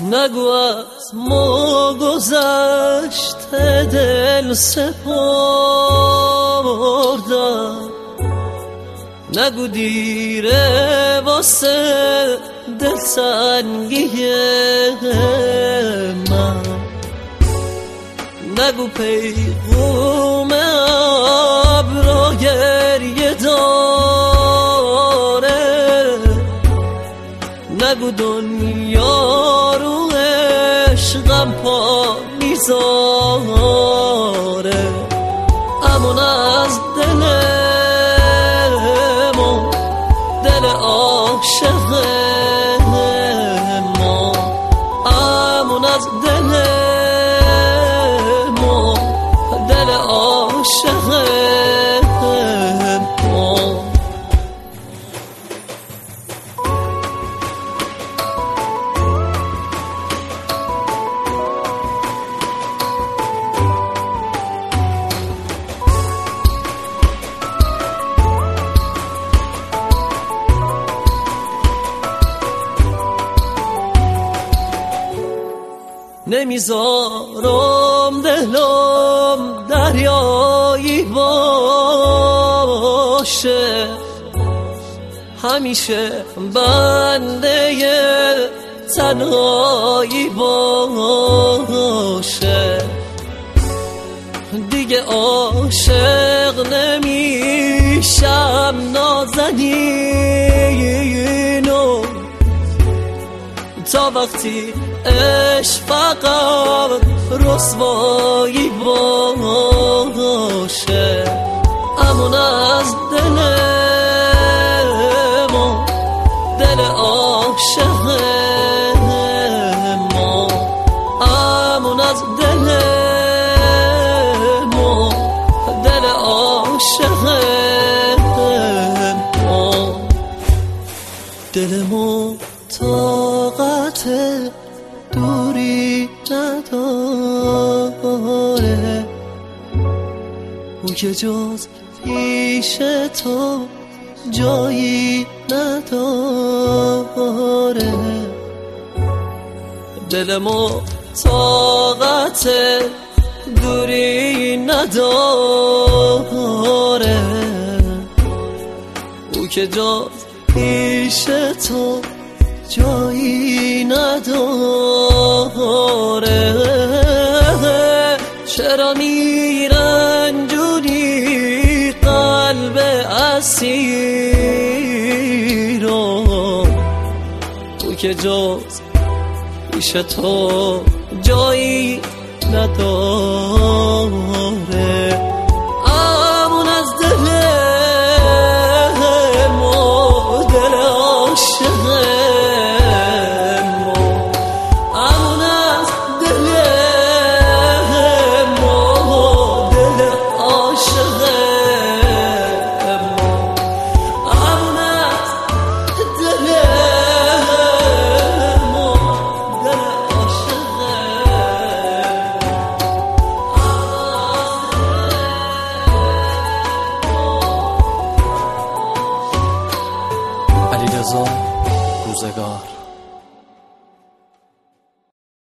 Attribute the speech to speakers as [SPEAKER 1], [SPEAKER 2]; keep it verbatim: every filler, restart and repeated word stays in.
[SPEAKER 1] نگو از ما گذشته دل سپردم، نگو دیره واسه دل سنگی من، نگو پیغوم ابرا گریه داره، نگو دنیا رو عشقم پا میذاره. امون از دل ما، دل عاشق ما، امون از دل ما، دل عاشق ما. نمیذارم دلم دریایی باشه، همیشه بنده تنهایی باشه. دیگه عاشق نمیشم نازنینو، تا وقتی عشق فقط رسوایی باشه. امون از دل ما، دل عاشق ما، امون از دل ما، دل عاشق ما. دل ما طاقت دوری نداره، او که جز پیش تو جایی نداره. دل ما طاقت دوری نداره، او که جز پیش تو جایی نداره. چرا میرنجونی قلب اسیر رو، او که جز پیش تو جایی نداره. امون از دل ما، دل عاشق
[SPEAKER 2] علیرضا روزگار.